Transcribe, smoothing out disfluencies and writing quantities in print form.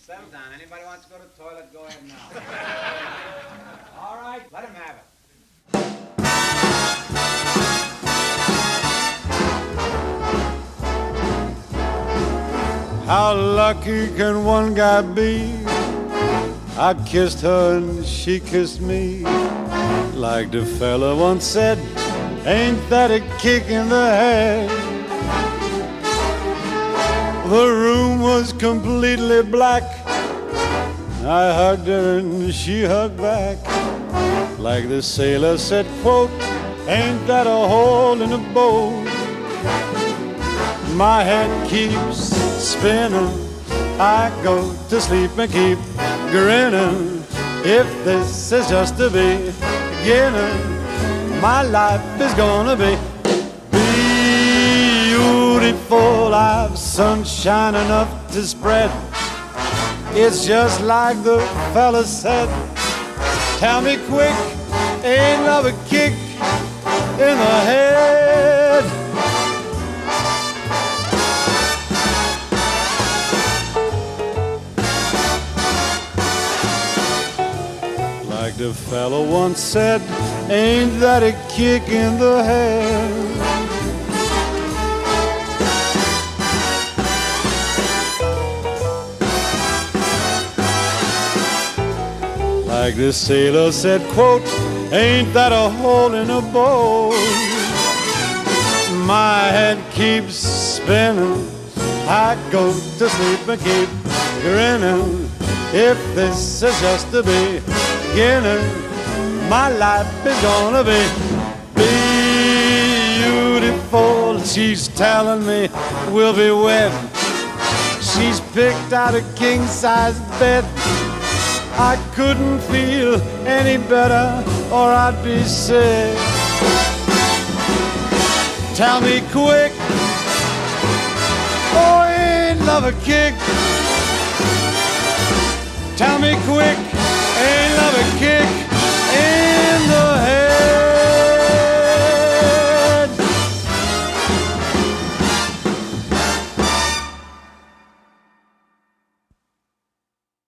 Settle down. Anybody wants to go to the toilet, go ahead now. All right, let him have it. How lucky can one guy be? I kissed her and she kissed me. Like the fella once said, ain't that a kick in the head? The room was completely black. I hugged her and she hugged back. Like the sailor said, quote, ain't that a hole in the boat? My head keeps spinning. I go to sleep and keep grinning. If this is just the beginning, my life is gonna be beautiful. I've sunshine enough to spread. It's just like the fella said. Tell me quick, ain't love a kick in the head? Like the fellow once said, ain't that a kick in the head? Like the sailor said, quote, ain't that a hole in a boat? My head keeps spinning. I go to sleep and keep grinning. If this is just the beginning, my life is gonna be beautiful. She's telling me we'll be wed. She's picked out a king-size bed. I couldn't feel any better or I'd be sick. Tell me quick, oh, ain't love a kick? Tell me quick.